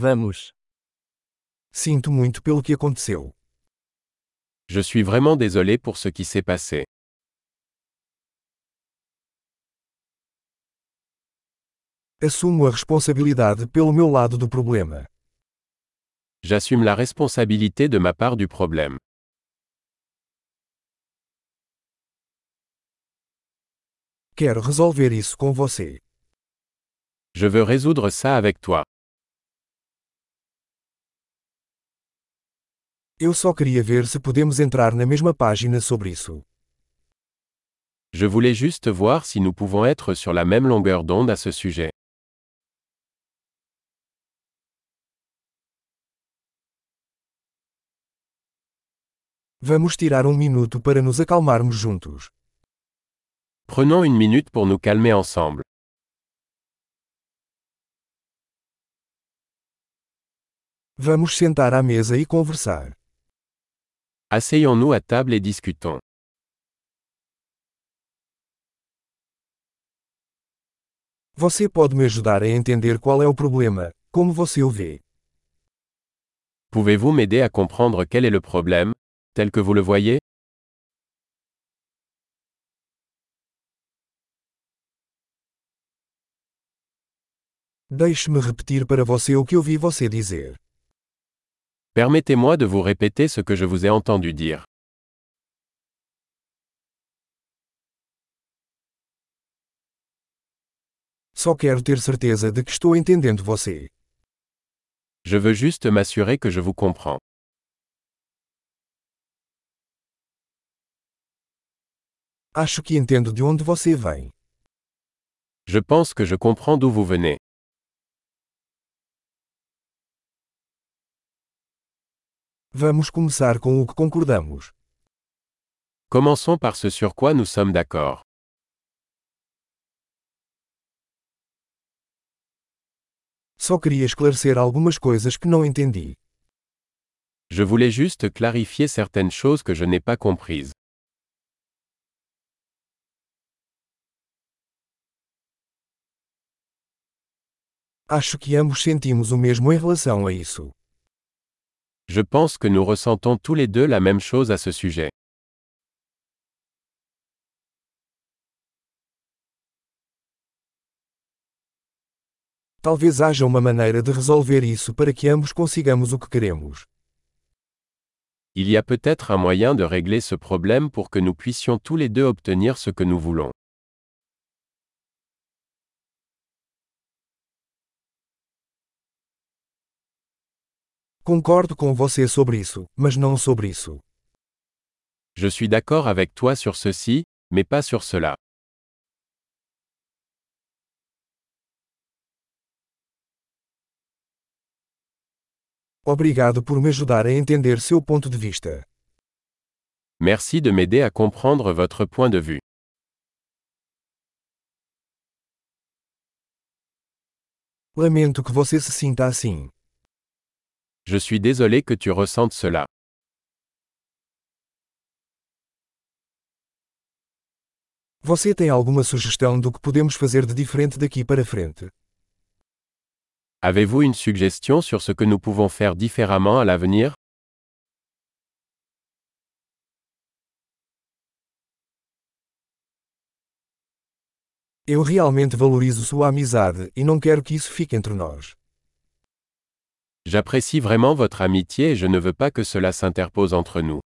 Vamos. Sinto muito pelo que aconteceu. Je suis vraiment désolé pour ce qui s'est passé. Assumo a responsabilidade pelo meu lado do problema. J'assume la responsabilité de ma part du problème. Quero resolver isso com você. Je veux résoudre ça avec toi. Eu só queria ver se podemos entrar na mesma página sobre isso. Je voulais juste voir si nous pouvons être sur la même longueur d'onde à ce sujet. Vamos tirar um minuto para nos acalmarmos juntos. Prenons une minute pour nous calmer ensemble. Vamos sentar à mesa e conversar. Asseyons-nous à table et discutons. Você pode me ajudar a entender qual é o problema, como você o vê. Pouvez-vous m'aider à comprendre quel est le problème, tel que vous le voyez? Deixe-me repetir para você o que ouvi você dizer. Permettez-moi de vous répéter ce que je vous ai entendu dire. Só quero ter certeza de que estou entendendo você. Je veux juste m'assurer que je vous comprends. Acho que entendo de onde você vem. Je pense que je comprends d'où vous venez. Vamos começar com o que concordamos. Commençons par ce sur quoi nous sommes d'accord. Só queria esclarecer algumas coisas que não entendi. Je voulais juste clarifier certaines choses que je n'ai pas comprises. Acho que ambos sentimos o mesmo em relação a isso. Je pense que nous ressentons tous les deux la même chose à ce sujet. Talvez haja uma maneira de resolver isso para que ambos consigamos o que queremos. Il y a peut-être un moyen de régler ce problème pour que nous puissions tous les deux obtenir ce que nous voulons. Concordo com você sobre isso, mas não sobre isso. Je suis d'accord avec toi sur ceci, mais pas sur cela. Obrigado por me ajudar a entender seu ponto de vista. Merci de m'aider à comprendre votre point de vue. Lamento que você se sinta assim. Je suis désolé que tu ressentes cela. Você tem alguma sugestão do que podemos fazer de diferente daqui para frente? Avez-vous une suggestion sur ce que nous pouvons faire différemment à l'avenir? Eu realmente valorizo sua amizade e não quero que isso fique entre nós. J'apprécie vraiment votre amitié et je ne veux pas que cela s'interpose entre nous.